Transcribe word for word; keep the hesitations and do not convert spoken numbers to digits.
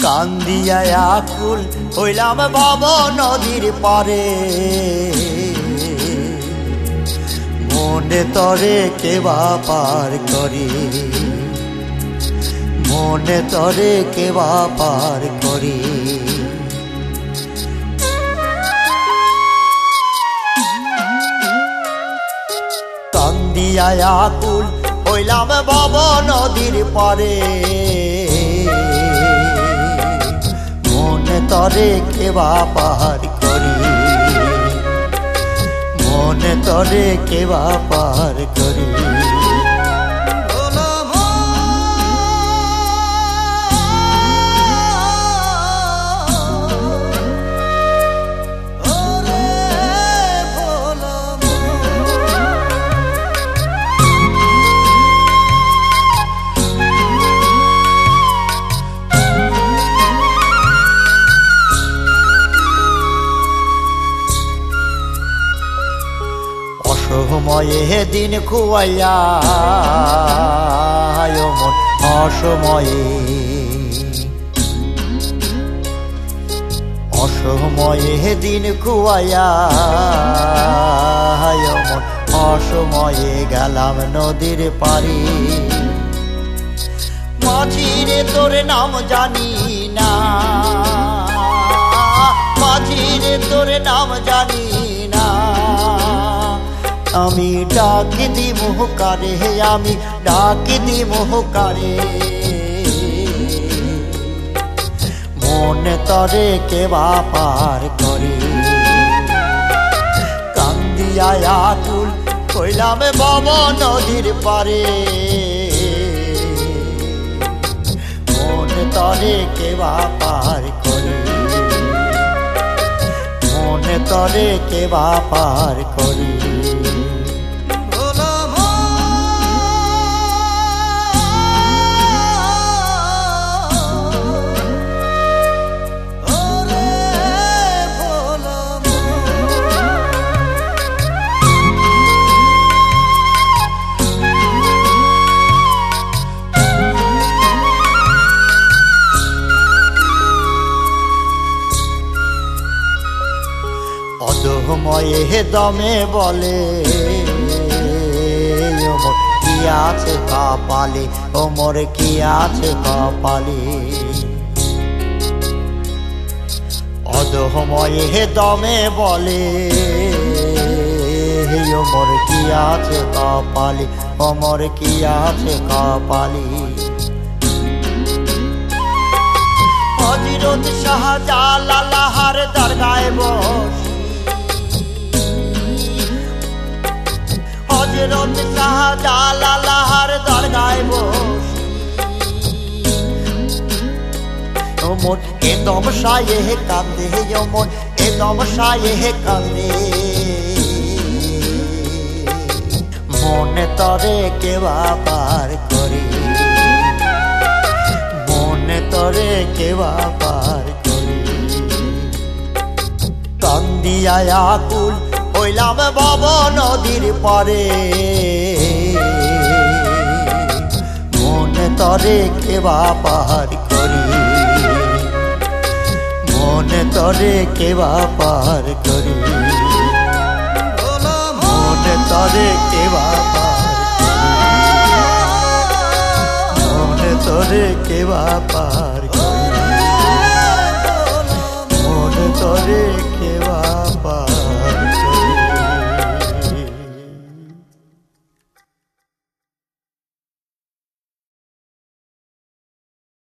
কান্দিয়া আকুল হইলাম ভব নদীর পারে, মনে তরে কেবা পার করি, মনে তরে কেবা পার করি। কান্দিয়া আকুল হইলাম ভব নদীর পারে, মনে তরে কেবা পার করি, মনে তরে কেবা পার করি। অসময়ে দিন খুয়াইয়া মন অসময়ে, অসময়ে দিন খুয়াইয়া মন অসময়ে গেলাম নদীর পারি। মাঝিরে তোর নাম জানি না, মাঝিরে তোর নাম জানি না, আমি ডাকি দি মোহকারে, আমি ডাকি দি মোহকারে। মনে তরে কেবা পার করে, কান্দিয়া আকুল কইলাম ভব নদীর পারে, মনে তরে কেবা পার করে, মনে তরে কেবা পার করে। অদময়ে দমে বলে ওমর কি আছে কপালে, ওমর কি আছে কপালে। অদময়ে দমে বলে ওমর কি আছে কপালে, ওমর কি আছে কপালে। হযরত শাহজালালার দরগায় বসে, হযরত শাহজালালার দরগায় বসে ওমর এ দম সায়ে কান্দে, ওমর এ দম সায়ে কান্দে। মনে তরে কেবা পার করে, মনে তরে কেবা পার করে। কান্দিয়া আকুল হইলাম ভব নদীর পারে, মনে তরে কেবা পার করি, মনে তরে কেবা পার করি, মনে তরে কেবা পার করি, মনে তরে কেবা পার করি, মনে তরে কেবা